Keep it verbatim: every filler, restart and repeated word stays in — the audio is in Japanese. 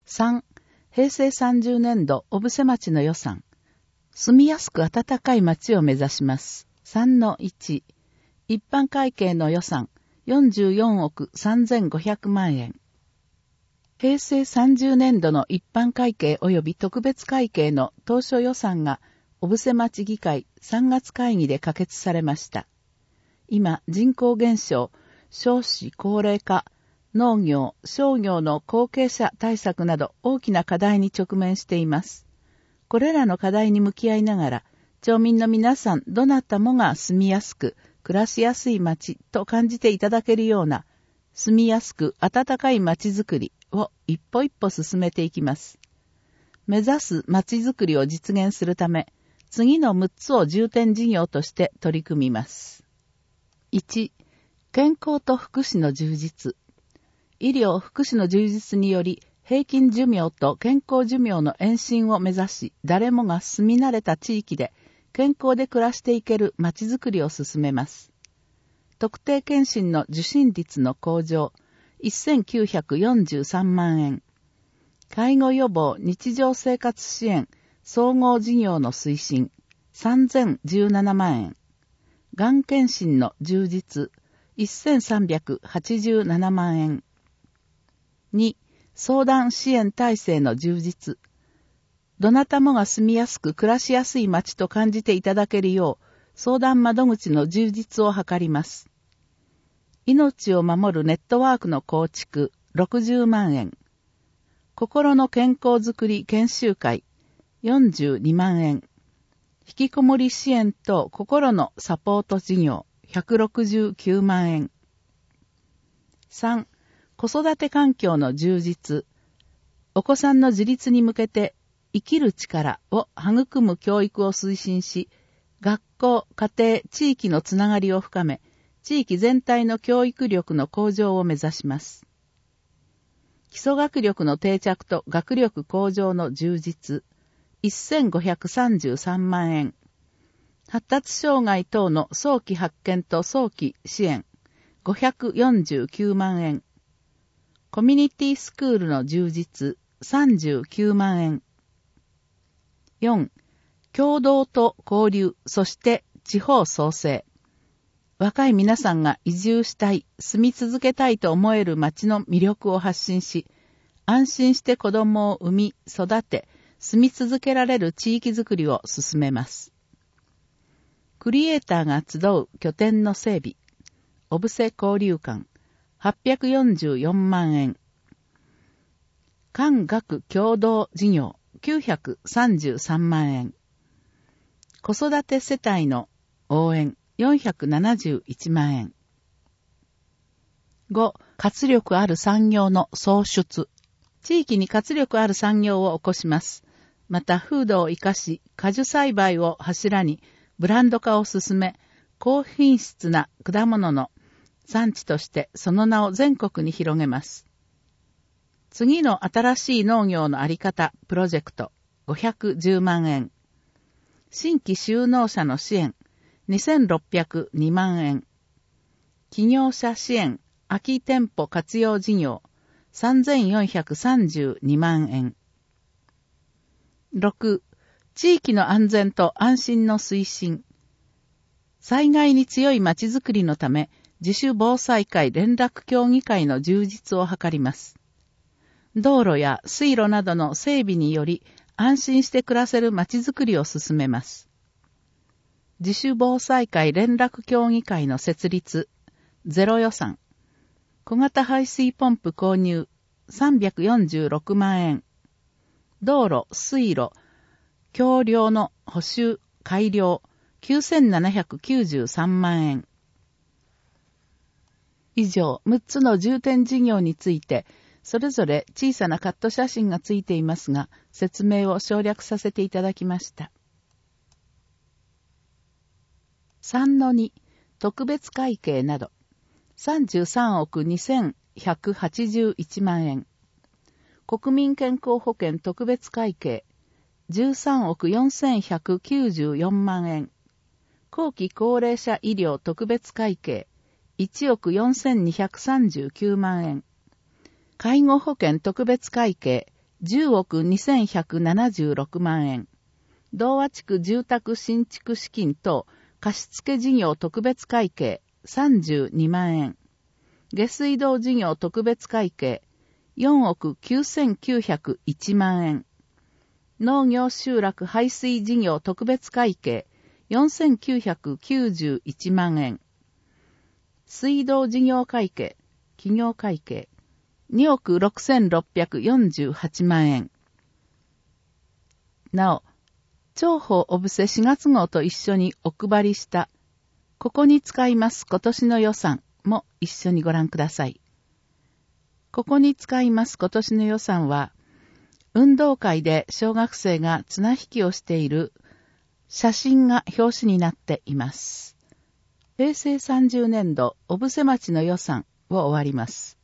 さん、平成さんじゅうねんど小布施町の予算。住みやすく暖かい町を目指します。さんのいち、一般会計の予算よんじゅうよんおくさんぜんごひゃくまんえん。平成さんじゅうねんどの一般会計及び特別会計の当初予算が小布施町議会さんがつ会議で可決されました。今、人口減少、少子高齢化、農業、商業の後継者対策など大きな課題に直面しています。これらの課題に向き合いながら、町民の皆さんどなたもが住みやすく、暮らしやすい町と感じていただけるような、住みやすく暖かい町づくりを一歩一歩進めていきます。目指す町づくりを実現するため、次のむっつを重点事業として取り組みます。いち、健康と福祉の充実。医療・福祉の充実により、平均寿命と健康寿命の延伸を目指し、誰もが住み慣れた地域で健康で暮らしていける町づくりを進めます。特定健診の受診率の向上、せんきゅうひゃくよんじゅうさんまんえん。介護予防・日常生活支援・総合事業の推進、さんぜんじゅうななまんえん。がん検診の充実、せんさんびゃくはちじゅうななまんえん。に、相談支援体制の充実。どなたもが住みやすく暮らしやすい町と感じていただけるよう、相談窓口の充実を図ります。命を守るネットワークの構築、ろくじゅうまんえん。心の健康づくり研修会、よんじゅうにまんえん。引きこもり支援と心のサポート事業、ひゃくろくじゅうきゅうまんえん。さん、子育て環境の充実。お子さんの自立に向けて生きる力を育む教育を推進し、学校、家庭、地域のつながりを深め、地域全体の教育力の向上を目指します。基礎学力の定着と学力向上の充実。せんごひゃくさんじゅうさんまんえん。発達障害等の早期発見と早期支援。ごひゃくよんじゅうきゅうまんえん。コミュニティスクールの充実。さんじゅうきゅうまんえん。よん、共同と交流、そして地方創生。若い皆さんが移住したい、住み続けたいと思える町の魅力を発信し、安心して子供を産み、育て、住み続けられる地域づくりを進めます。クリエイターが集う拠点の整備。小布施交流館、はっぴゃくよんじゅうよんまんえん。官学共同事業、きゅうひゃくさんじゅうさんまんえん。子育て世帯の応援、よんひゃくななじゅういちまんえん。ご、活力ある産業の創出。地域に活力ある産業を起こします。また、風土を生かし、果樹栽培を柱に、ブランド化を進め、高品質な果物の産地としてその名を全国に広げます。次の新しい農業のあり方プロジェクトごひゃくじゅうまんえん。新規就農者の支援にせんろっぴゃくにまんえん。企業者支援空き店舗活用事業さんぜんよんひゃくさんじゅうにまんえん。ろく、地域の安全と安心の推進。災害に強いまちづくりのため、自主防災会連絡協議会の充実を図ります。道路や水路などの整備により安心して暮らせるまちづくりを進めます。自主防災会連絡協議会の設立、ゼロ予算。小型排水ポンプ購入、さんびゃくよんじゅうろくまんえん。道路、水路、橋梁の補修、改良、きゅうせんななひゃくきゅうじゅうさんまんえん。以上、むっつの重点事業について、それぞれ小さなカット写真がついていますが、説明を省略させていただきました。さんのに、特別会計など、さんじゅうさんおくにせんひゃくはちじゅういちまんえん。国民健康保険特別会計、じゅうさんおくよんせんひゃくきゅうじゅうよんまんえん。後期高齢者医療特別会計、いちおくよんせんにひゃくさんじゅうきゅうまんえん。介護保険特別会計じゅうおくにせんひゃくななじゅうろくまんえん。同和地区住宅新築資金等貸付事業特別会計さんじゅうにまんえん。下水道事業特別会計よんおくきゅうせんきゅうひゃくいちまんえん。農業集落排水事業特別会計よんせんきゅうひゃくきゅうじゅういちまんえん。水道事業会計、企業会計におくろくせんろっぴゃくよんじゅうはちまんえん。なお、長報おぶせしがつ号と一緒にお配りした、ここに使います今年の予算も一緒にご覧ください。ここに使います今年の予算は、運動会で小学生が綱引きをしている写真が表紙になっています。へいせいさんじゅうねんど、小布施町の予算を終わります。